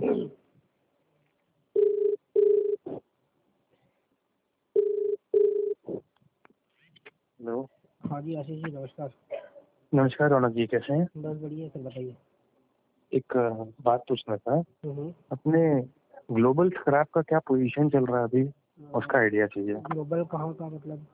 Hello. हाँ जी आशीष जी, नमस्कार। नमस्कार रौनक जी, कैसे हैं? बस बढ़िया सर, बताइए। एक बात पूछना था, अपने ग्लोबल स्क्रैप का क्या पोजीशन चल रहा है अभी, उसका आइडिया चाहिए। ग्लोबल कहाँ का मतलब?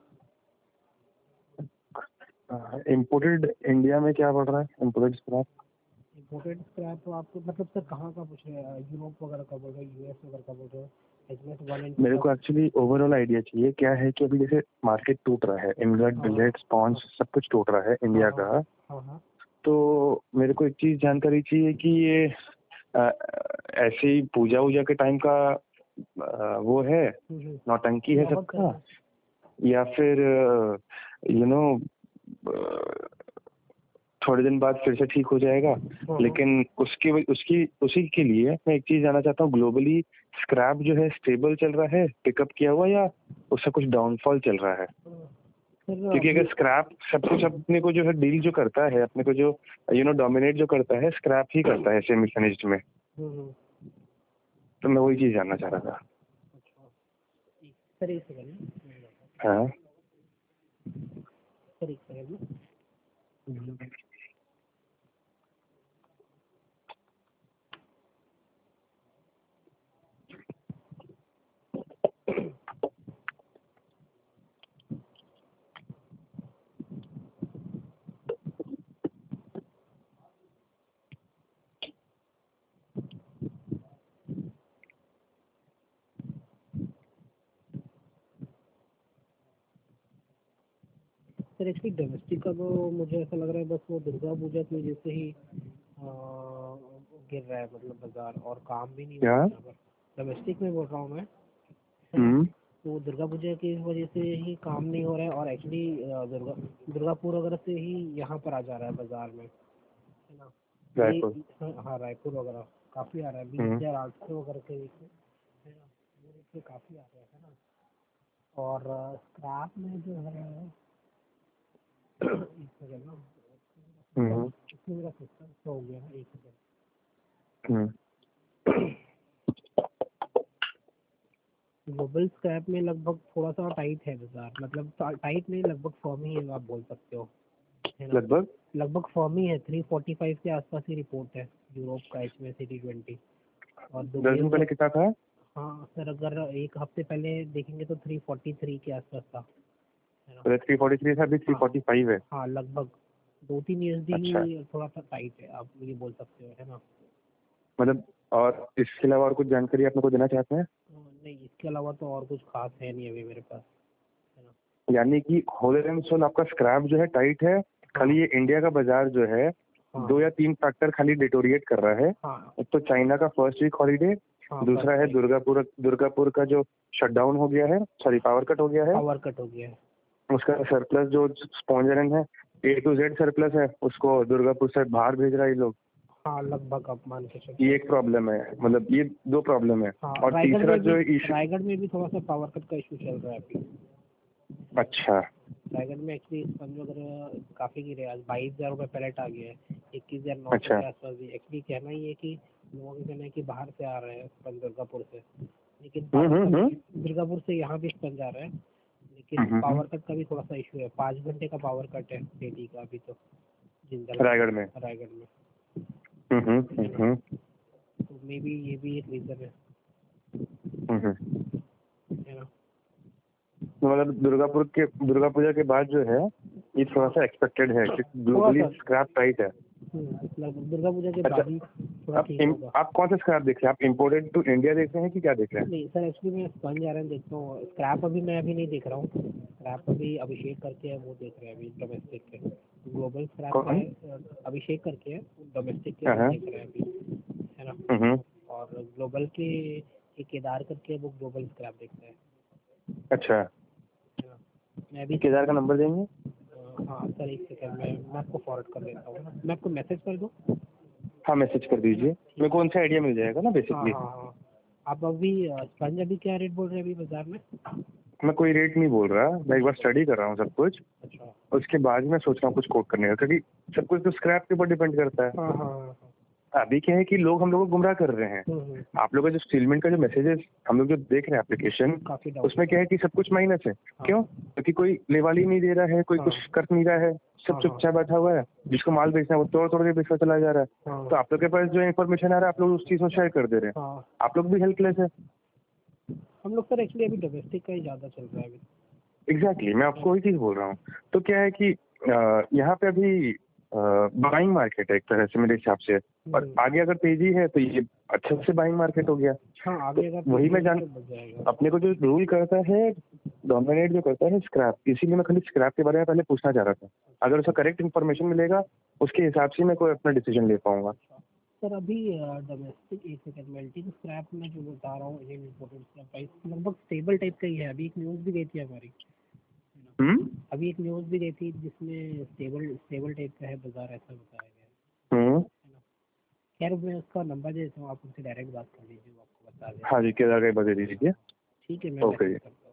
इम्पोर्टेड इंडिया में क्या बढ़ रहा है, इम्पोर्टेड स्क्रैप। इम्पोर्टेड स्क्रैप तो आपको मतलब सर कहाँ का पूछ रहे हैं? यूरोप वगैरह का बोल रहे हैं, यूएस वगैरह का बोल रहे हैं? मेरे को एक्चुअली ओवरऑल आइडिया चाहिए। क्या है कि अभी जैसे मार्केट टूट रहा है, इनगट, बिलेट, स्पॉन्ज सब कुछ टूट रहा है इंडिया का। तो मेरे को एक चीज जानकारी चाहिए कि ये ऐसे ही पूजा वूजा के टाइम का वो है, नौटंकी है सबका, या फिर यू नो थोड़े दिन बाद फिर से ठीक हो जाएगा। लेकिन उसी के लिए मैं एक चीज जानना चाहता हूँ, ग्लोबली स्क्रैप जो है स्टेबल चल रहा है, पिकअप किया हुआ, या उसका कुछ डाउनफॉल चल रहा है? क्योंकि अगर स्क्रैप सब कुछ अपने को जो है डील जो करता है, अपने को जो डोमिनेट जो करता है, स्क्रैप ही करता है सेमी फिनिश्ड में। तो मैं वही चीज जानना चाह रहा था। हाँ सर एक्चुअली डोमेस्टिक का तो मुझे ऐसा लग रहा है बस वो दुर्गा पूजा की वजह से ही गिर रहा है, मतलब बाजार, और काम भी नहीं हो रहा है। डोमेस्टिक में बोल रहा हूँ मैं। तो दुर्गा पूजा की वजह से ही काम नहीं हो रहा है, और एक्चुअली दुर्गापुर वगैरह से ही यहाँ पर आ जा रहा है बाजार में, है ना? हाँ रायपुर वगैरह काफी आ रहा है, 20,800 वगैरह के है ना, वो रेट पे काफी आ रहा है ना। और स्क्रैप में जो है एक सेकंड ना, इसमें मेरा सिस्टम हो गया है, एक सेकंड। ग्लोबल स्क्रैप में लगभग थोड़ा सा टाइट है बाजार, मतलब टाइट नहीं, लगभग फर्म ही है, आप बोल सकते हो, है ना? लगभग फर्म ही है। 345 के आसपास ही रिपोर्ट है यूरोप का HMACD20। और 10 दिन पहले कितना था? हाँ सर, अगर एक हफ्ते पहले देखेंगे तो 343 के आसपास था, है ना? 343 था, अभी 345 है। हाँ लगभग 2-3 USD ही थोड़ा सा टाइट है, आप ये बोल सकते हो, है ना? मतलब और इसके अलावा और कुछ जानकारी आप मेरे को देना चाहते हैं? नहीं, इसके अलावा तो और कुछ खास है नहीं अभी मेरे पास, है ना? यानी कि होल एंड सोल आपका स्क्रैप जो है टाइट है, खाली ये इंडिया का बाजार जो है 2 या 3 फैक्टर खाली डिटोरिएट कर रहा है। एक तो चाइना का फर्स्ट वीक हॉलीडे, दूसरा है दुर्गापुर का जो शटडाउन हो गया है, सॉरी पावर कट हो गया है, उसका सरप्लस जो स्पॉन्ज आयरन है A to Z सरप्लस है, उसको दुर्गापुर से बाहर भेज रहा है ये लोग। हाँ लगभग आप मान के चलिए। ये एक प्रॉब्लम है, मतलब ये 2 प्रॉब्लम है। और तीसरा जो रायगढ़ में भी थोड़ा सा पावर कट का इशू चल रहा है अभी। अच्छा, रायगढ़ में एक्चुअली स्पंज वगैरह काफी गिरे, आज 22,000 रुपये पैलेट आ गया है, 21,900 के आसपास भी। एक्चुअली कहना ये है कि लोगों का कहना है कि बाहर से आ रहे हैं स्पंज दुर्गापुर से, लेकिन दुर्गापुर से यहाँ भी स्पंज आ रहा है, लेकिन पावर कट का भी थोड़ा सा इशू है। 5 घंटे का पावर कट है डेली का अभी तो रायगढ़ में। तो मे बी ये भी एक रीजन है ना? मतलब दुर्गा पूजा के बाद जो है ये थोड़ा सा एक्सपेक्टेड है कि ग्लोबली स्क्रैप टाइट है। दुर्गा पूजा के बाद ही थोड़ा ठीक होगा। आप कौन सा स्क्रैप देख रहे हैं? आप इम्पोर्टेड टू इंडिया देख रहे हैं कि क्या देख रहे हैं? नहीं सर, एक्चुअली मैं स्पंज आयरन देखता हूँ, स्क्रैप अभी मैं नहीं देख रहा हूँ। स्क्रैप अभी अभिषेक करके है, वो देख रहे हैं अभी डोमेस्टिक के। ग्लोबल स्क्रैप है अभिषेक करके है, डोमेस्टिक के देख रहे हैं अभी, है ना? और ग्लोबल के केदार करके वो ग्लोबल स्क्रैप देखते हैं। अच्छा, मैं अभी केदार का नंबर देंगे? हाँ सर, एक सेकंड, मैं आपको फॉरवर्ड कर देता हूँ। मैं आपको मैसेज कर दूँ? हाँ मैसेज कर दीजिए, मेरे को उनसे आइडिया मिल जाएगा ना बेसिकली। हाँ। आप अभी स्पंज अभी क्या रेट बोल रहे हैं अभी बाजार में? मैं कोई रेट नहीं बोल रहा, मैं एक बार स्टडी कर रहा हूँ सब कुछ। उसके बाद में सोच रहा हूँ कुछ कोट करने का, क्योंकि सब कुछ तो स्क्रैप के ऊपर डिपेंड करता है। अभी क्या है कि लोग हम लोग को गुमराह कर रहे हैं। आप लोगों का जो स्टीलमेंट का जो मैसेजेस हम लोग जो देख रहे हैं एप्लीकेशन, उसमें क्या है कि सब कुछ माइनस है। क्यों? क्योंकि कोई लेवाली नहीं दे रहा है, कोई कुछ कर नहीं रहा है, सब चुपचाप बैठा हुआ है। जिसको माल बेचना है वो तोड़ तोड़ के बेचता चला जा रहा है। तो आप लोग के पास जो इन्फॉर्मेशन आ रहा है आप लोग उस चीज को शेयर कर दे रहे हैं। आप लोग भी हेल्पलेस है। हम लोग सर एक्चुअली अभी डोमेस्टिक का ही ज्यादा चल रहा है अभी। एग्जैक्टली, मैं आपको वही चीज बोल रहा हूँ। तो क्या है कि यहाँ पे अभी बाइंग मार्केट है एक तरह से मेरे हिसाब से, और आगे अगर तेजी है तो ये अच्छा से बाइंग मार्केट हो गया। आगे अगर वही मैं जान अपने को जो रूल करता है, डोमिनेट जो करता है स्क्रैप, इसीलिए मैं खाली स्क्रैप के बारे में पहले पूछना चाह रहा था। अगर उसका करेक्ट इन्फॉर्मेशन मिलेगा उसके हिसाब से मैं कोई अपना डिसीजन ले पाऊंगा। सर अभी डोमेस्टिक एक सेकंड मेल्टिंग स्क्रैप में जो बता रहा हूँ इंडियन इंपोर्टेड स्क्रैप प्राइस लगभग स्टेबल टाइप का ही है। अभी एक न्यूज़ भी गई थी हमारी, अभी एक न्यूज़ भी गई थी जिसमें स्टेबल टाइप का है बाजार, ऐसा बताया गया है ना। खैर मैं उसका नंबर दे देता हूँ, आप उनसे डायरेक्ट बात कर लीजिए, वो आपको बता दें। हाँ जी, केदार का बता दीजिए। ठीक है, मैं ओके।